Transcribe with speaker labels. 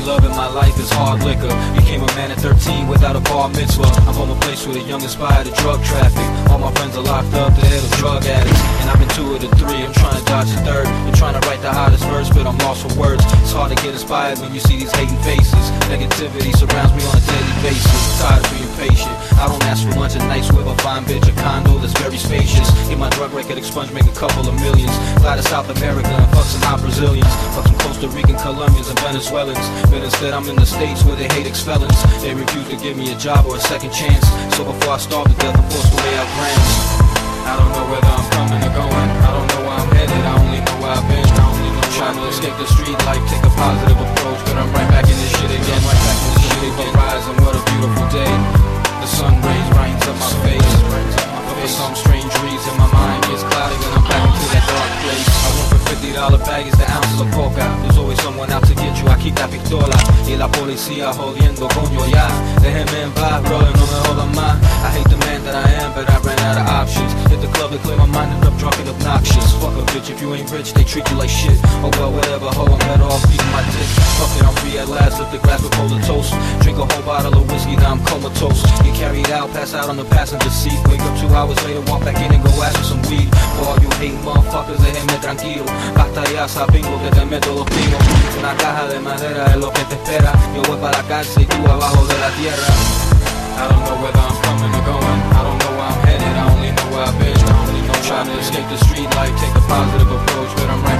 Speaker 1: love in my life is hard liquor. Became a man at 13 without a bar mitzvah. I'm from a place where the young aspire to drug traffic. All my friends are locked up, they're the drug addicts. And I've been 2 of the 3, I'm trying to dodge the 3rd. I'm trying to write the hottest verse, but I'm lost for words. It's hard to get inspired when you see these hating faces. Negativity surrounds me on a daily basis. I'm tired of being patient. I don't ask for much, a nice whip, a fine bitch, a condo that's very spacious. Get my drug record expunged, make a couple of millions. Fly to South America and fuck some hot Brazilians. Fuck some Costa Rican, Colombians, and Venezuelans. But instead I'm in the States where they hate ex-felons. They refuse to give me a job or a second chance. So before I starve to death, I'm forced to lay out grams. I don't know whether I'm coming or going. I don't know where I'm headed, I only know where I've been. I only know trying to escape the street life, take a positive approach. But I'm right back in this shit again, right back in this shit again. Horizon, what a beautiful day. The sun rays brightens up my face. But for some strange reason my mind gets clouded and I'm back into that dark place. I went for $50 baggies to ounces of coca. There's always someone out to get you, I keep that pistola. Y la policía jodiendo, coño ya. Déjenme en paz, brother, no me jodan más. I hate the man that I am, but I ran out of options. Hit the club to clear my mind, ended up drunk and obnoxious. Fuck a bitch, if you ain't rich, they treat you like shit. Oh well, whatever, ho, I'm better off beating my dick. Fuck it, I'm free at last, lift the glass with cola toast. Drink a whole bottle of whiskey, now I'm comatose. Get carried out, pass out on the passenger seat. Wake up 2 hours later, walk back in and go ask for some weed. For all you hating motherfuckers, déjenme tranquilo. Basta ya, saben lo que te meto los tiros. Una caja de madera es lo que te espera. Yo voy para la cárcel y tú abajo de la tierra. I don't know whether I'm coming or going. I don't know where I'm headed, I only know where I've been. I only know trying to escape the street life, take a positive approach, but I'm right